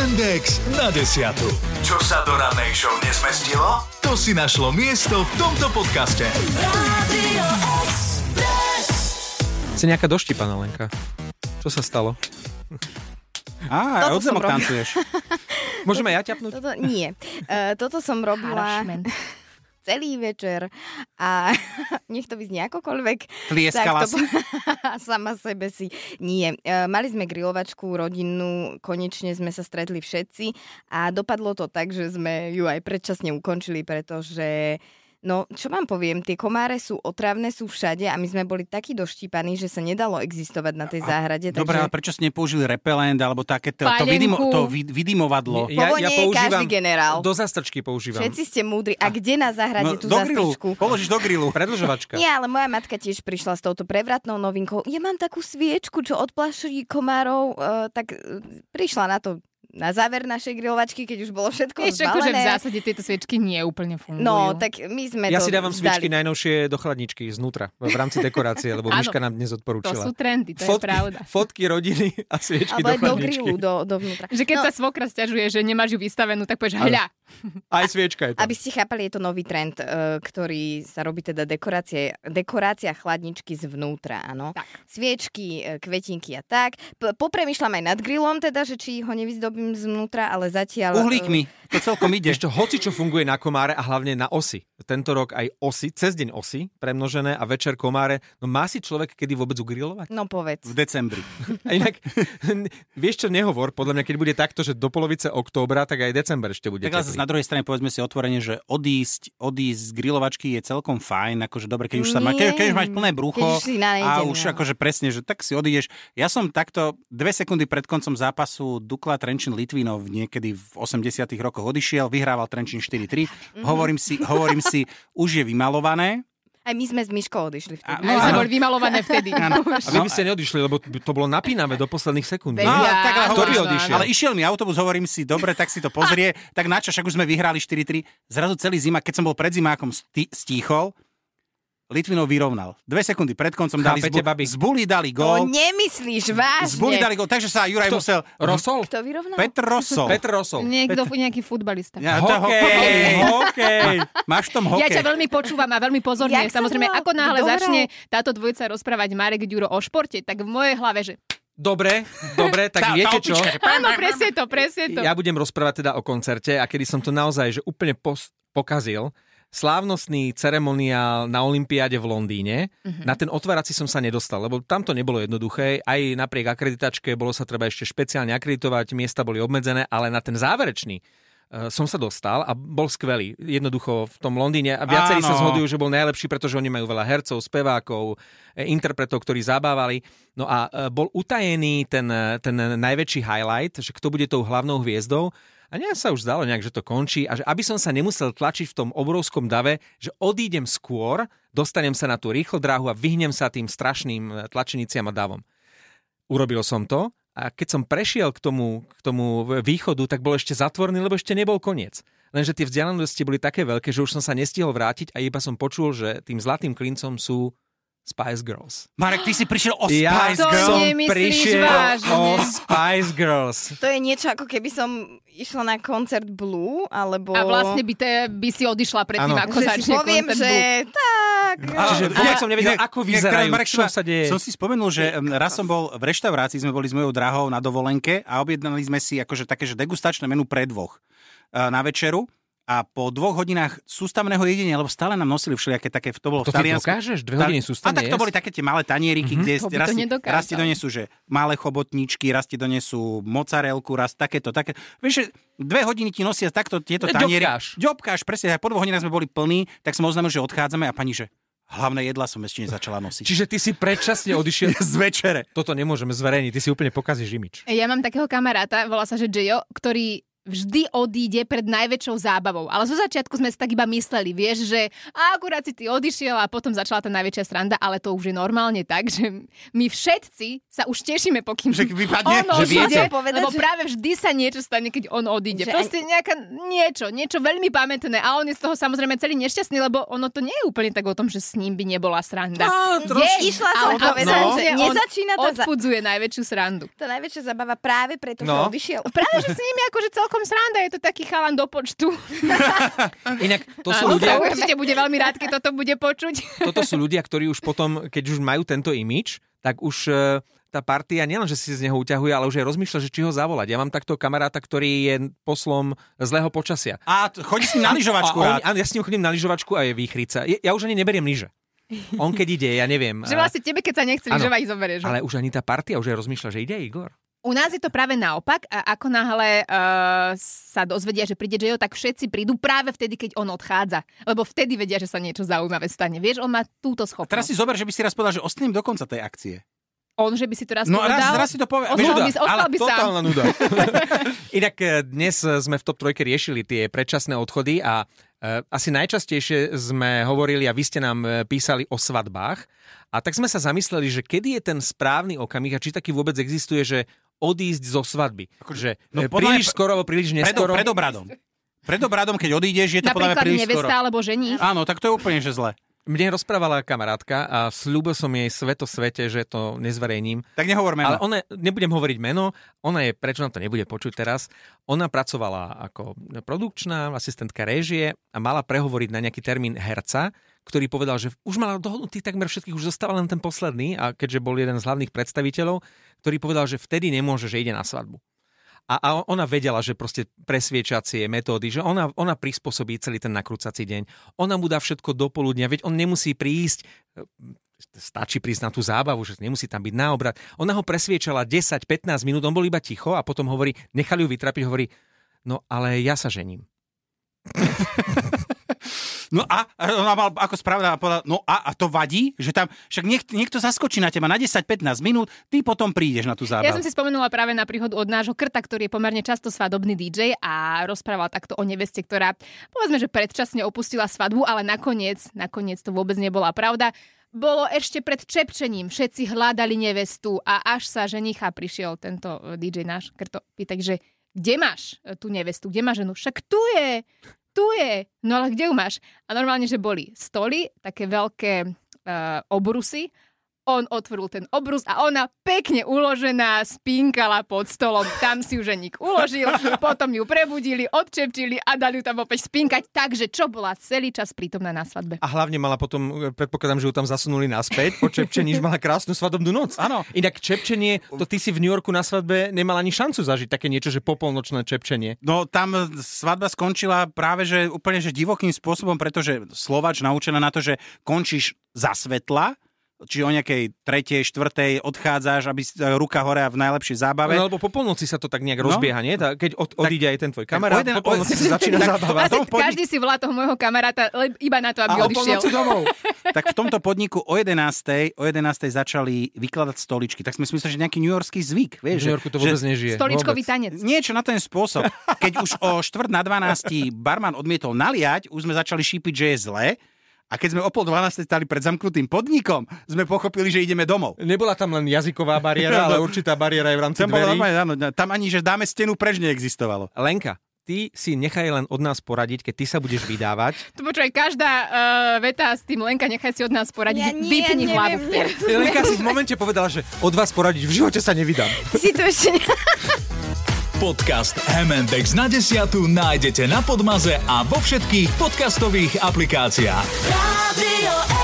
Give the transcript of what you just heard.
Index na 10. Čo sa do rannej show nezmestilo? To si našlo miesto v tomto podcaste. Radio Express. Si nejaká doštípaná, Lenka. Čo sa stalo? Od zemok tancuješ. Môžeme ja ťapnúť? Nie. Toto som robila celý večer a nech to vyznie akokoľvek. Tlieskala si? Sama sebe si. Nie. Mali sme grilovačku rodinnú, konečne sme sa stretli všetci a dopadlo to tak, že sme ju aj predčasne ukončili, pretože no, čo vám poviem, tie komáre sú otravné, sú všade a my sme boli takí doštípaní, že sa nedalo existovať na tej záhrade. Dobre, ale prečo ste nepoužili repelent alebo takéto vydymovadlo? Ja používam každý generál. Do zastrčky používam. Všetci ste múdri. A kde na záhrade tú do zastrčku? Položíš do grilu. Predĺžovačka. Nie, ale moja matka tiež prišla s touto prevratnou novinkou. Ja mám takú sviečku, čo odplaší komárov, tak prišla na to na záver našej grilovačky, keď už bolo všetko zbalené. Ešte v zásade tieto sviečky nie úplne fungujú. No, tak my sme ja to si dávam vzdali. sviečky najnovšie do chladničky znútra, v rámci dekorácie, lebo Miška nám dnes odporúčila. To sú trendy, to je pravda. Fotky rodiny a sviečky do chladničky. Ale do grilu, dovnútra. Že keď sa svokra sťažuje, že nemáš ju vystavenú, tak povieš hľa. Aj sviečka je tam. Aby ste chápali, je to nový trend, ktorý sa robí teda dekorácia chladničky zvnútra, áno. Tak. Sviečky, kvetinky a tak. Popremýšľam aj nad grillom, teda, že či ho nevyzdobím zvnútra, ale zatiaľ... Uhlíkmi, to celkom ide. Ešte hoci čo funguje na komáre a hlavne na osy. Tento rok aj osy, cez deň osy, premnožené a večer komáre. No má si človek kedy vôbec ugrilovať? No povedz. V decembri. A inak, vieš čo, nehovor, podľa mňa, keď bude takto, že do polovice októbra, tak aj december ešte bude tak teplý. Na druhej strane povedzme si otvorene, že odísť z grilovačky je celkom fajn, akože dobre, keď už sa keď už máš plné brucho a už akože presne, že tak si odídeš. Ja som takto 2 sekundy pred koncom zápasu Dukla Trenčín Litvínov niekedy v 80 rokoch odišiel, vyhrával Trenčín 4-3. Hovorím si, už je vymalované. Aj my sme s Myškou odišli vtedy. My sme boli vymalované vtedy. A vy by ste neodišli, lebo to bolo napínavé do posledných sekúnd. No, tak odišiel. Ale išiel mi autobus, hovorím si, dobre, tak si to pozrie, tak načo, však už sme vyhrali 4-3. Zrazu celý zima, keď som bol pred zimákom stíchol, Litvinov vyrovnal. 2 sekundy pred koncom dali z Buli dali gól. To nemyslíš vážne. Z Buli dali gól, takže sa Juraj musel... Rosol? Kto vyrovnal? Petr Rosol. Nejaký futbalista. Ja, Hokej. Máš v tom hokej. Ja ťa veľmi počúvam a veľmi pozorne. Samozrejme, ako náhle začne táto dvojica rozprávať Marek Ďuro o športe, tak v mojej hlave, že... Dobre, tak viete čo? Áno, presne to. Ja budem rozprávať teda o koncerte a kedy som to naozaj že úplne pokazil. Slávnostný ceremoniál na olympiáde v Londýne. Na ten otvárací som sa nedostal, lebo tam to nebolo jednoduché. Aj napriek akreditačke bolo sa treba ešte špeciálne akreditovať, miesta boli obmedzené, ale na ten záverečný som sa dostal a bol skvelý. Jednoducho v tom Londýne a viacerí sa zhodujú, že bol najlepší, pretože oni majú veľa hercov, spevákov, interpretov, ktorí zabávali. No a bol utajený ten najväčší highlight, že kto bude tou hlavnou hviezdou. A mne sa už zdalo nejak, že to končí a že aby som sa nemusel tlačiť v tom obrovskom dave, že odídem skôr, dostanem sa na tú rýchlodráhu a vyhnem sa tým strašným tlačeniciam a davom. Urobil som to a keď som prešiel k tomu východu, tak bol ešte zatvorený, lebo ešte nebol koniec. Lenže tie vzdialenosti boli také veľké, že už som sa nestihol vrátiť a iba som počul, že tým zlatým klincom sú Spice Girls. Marek, ty si prišiel o Spice Girls? Ja som prišiel o Spice Girls. To je niečo, ako keby som išla na koncert Blue, alebo... A vlastne by si odišla predtým, ako začne poviem, koncert že Blue. tak... Čiže som nevedel, ako vyzerajú, čo sa deje. Som si spomenul, že raz som bol v reštaurácii, sme boli s mojou drahou na dovolenke a objednali sme si akože také, že degustačné menu pre 2 na večeru. A po 2 hodinách sústavného jedenia, lebo stále nám nosili všelijaké také, to bolo v Taliansku. To ty dokážeš? 2 hodiny sústavne jesť? A tak to boli také tie malé tanieriky, kde raz ti donesú, že malé chobotničky, raz ti donesú mozzarelku, raz takéto. Vieš, že 2 hodiny ti nosia takto tieto tanieriky. Ďobkáš, presne. A po 2 hodinách sme boli plní, tak sme oznámili, že odchádzame a pani, že hlavné jedlá som ešte nezačala nosiť. Čiže ty si predčasne odišiel z večere. Toto nemôžeme zverejniť, ty si úplne pokazíš imič. Ja mám takého kamaráta, volá sa, že Gio, ktorý vždy odíde pred najväčšou zábavou. Ale zo začiatku sme si tak iba mysleli, vieš, že akurát si ty odišiel a potom začala tá najväčšia sranda, ale to už je normálne tak, že my všetci sa už tešíme, pokým že vypadne, on odíde, povedať, lebo práve vždy sa niečo stane, keď on odíde. Proste niečo veľmi pamätné a on je z toho samozrejme celý nešťastný, lebo ono to nie je úplne tak o tom, že s ním by nebola sranda. Išla som povedať, že nezačína tá odpudzuje najväčšiu srandu. Tá najväčšia zabava práve preto, že odišiel. Práve, že s ním je akože celkom sranda, je to taký chalan do počtu. Inak to sú ľudia... Určite bude veľmi rád, keď toto bude počuť. Toto sú ľudia, ktorí už potom, keď už majú tento imidž, tak už tá partia nielen, že si z neho uťahuje, ale už aj rozmýšľa, že či ho zavolať. Ja mám takto kamaráta, ktorý je poslom zlého počasia. A chodí s ním na lyžovačku rád. Ja s ním chodím na lyžovačku a je výchrica. Ja už ani neberiem lyže. On keď ide, ja neviem. Že vlastne tebe, keď sa nechce lyžovať, ich zoberieš. Ale už ani tá partia už aj rozmýšľa, že ide Igor. U nás je to práve naopak. Ako náhle sa dozvedia, že príde J.O., tak všetci prídu práve vtedy, keď on odchádza. Lebo vtedy vedia, že sa niečo zaujímavé stane. Vieš, on má túto schopnosť. A teraz si zober, že by si raz povedal, že ostanem do konca tej akcie. On, že by si to raz povedal? No raz si to povedal. Ostal by sám. Totálna nuda. Inak dnes sme v Top 3 riešili tie predčasné odchody a asi najčastejšie sme hovorili a vy ste nám písali o svadbách. A tak sme sa zamysleli, že kedy je ten správny okamih a či taký vôbec existuje, že odísť zo svadby. Akože príliš skoro alebo príliš neskoro. Pred obradom, keď odídeš, je to podľa mňa príliš skoro. Napríklad nevesta alebo ženích. Áno, tak to je úplne že zle. Mne rozprávala kamarátka a sľúbil som jej svete, že to nezverejním. Tak nehovor meno. Ale nebudem hovoriť meno, prečo nám to nebude počuť teraz, ona pracovala ako produkčná asistentka réžie a mala prehovoriť na nejaký termín herca, ktorý povedal, že už mala dohodnutý takmer všetkých, už zostával len ten posledný, a keďže bol jeden z hlavných predstaviteľov, ktorý povedal, že vtedy nemôže, že ide na svadbu. A ona vedela, že proste presviečacie metódy, že ona prispôsobí celý ten nakrúcací deň. Ona mu dá všetko do poludnia, veď on nemusí prísť, stačí prísť na tú zábavu, že nemusí tam byť na obrad. Ona ho presviečala 10-15 minút, on bol iba ticho a potom hovorí, nechali ju vytrapiť, hovorí, no ale ja sa žením. No a ona mal ako spravodlivá povedala, no a to vadí, že tam však niekto zaskočí na teba na 10-15 minút, ty potom prídeš na tú zábavu. Ja som si spomenula práve na príhodu od nášho Krta, ktorý je pomerne často svadobný DJ a rozprával takto o neveste, ktorá povedzme, že predčasne opustila svadbu, ale nakoniec to vôbec nebola pravda. Bolo ešte pred čepčením, všetci hľadali nevestu a až sa ženicha prišiel tento DJ náš Krto pýtať, že kde máš tú nevestu, kde máš ženu? Však tu je. No ale kde ju máš? A normálne, že boli stoly, také veľké obrusy. On otvoril ten obrus a ona pekne uložená spínkala pod stolom. Tam si ju ženík uložil, potom ju prebudili, odčepčili a dali ju tam opäť spínkať. Takže čo bola celý čas prítomná na svadbe. A hlavne mala potom, predpokladám, že ju tam zasunuli naspäť po čepčení, že mala krásnu svadobnú noc. Áno. Inak čepčenie, to ty si v New Yorku na svadbe nemala ani šancu zažiť také niečo, že popolnočné čepčenie. No tam svadba skončila práve že úplne že divokým spôsobom, pretože Slováč naučená na to, že končíš za svetla, či o nejakej 3., 4. odchádzaš, aby ruka hore a v najlepšej zábave. No, lebo po polnoci sa to tak nejak rozbieha, nie? Keď odíde aj ten tvoj kamarát, po polnoci sa začína zábava. Každý si volá toho môjho kamaráta iba na to, aby odišiel. Domov. Tak v tomto podniku o 11. začali vykladať stoličky. Tak sme si mysleli, že nejaký newyorský zvyk. Vieš, v New Yorku to vôbec nežije. Stoličkový tanec. Niečo na ten spôsob. Keď už o 11:45 barman odmietol naliať, už sme začali šípiť, že je zle. A keď sme o 11:30 stali pred zamknutým podnikom, sme pochopili, že ideme domov. Nebola tam len jazyková bariéra, ale určitá bariéra aj v rámci dverí. Tam ani, že dáme stenu preč, neexistovalo. Lenka, ty si nechaj len od nás poradiť, keď ty sa budeš vydávať. To počúvaj, každá veta s tým Lenka, nechaj si od nás poradiť. Vypni hlavu. Lenka si v momente povedala, že od vás poradiť v živote sa nevydám. Si to ešte Podcast M&X na 10 nájdete na Podmaze a vo všetkých podcastových aplikáciách. Radio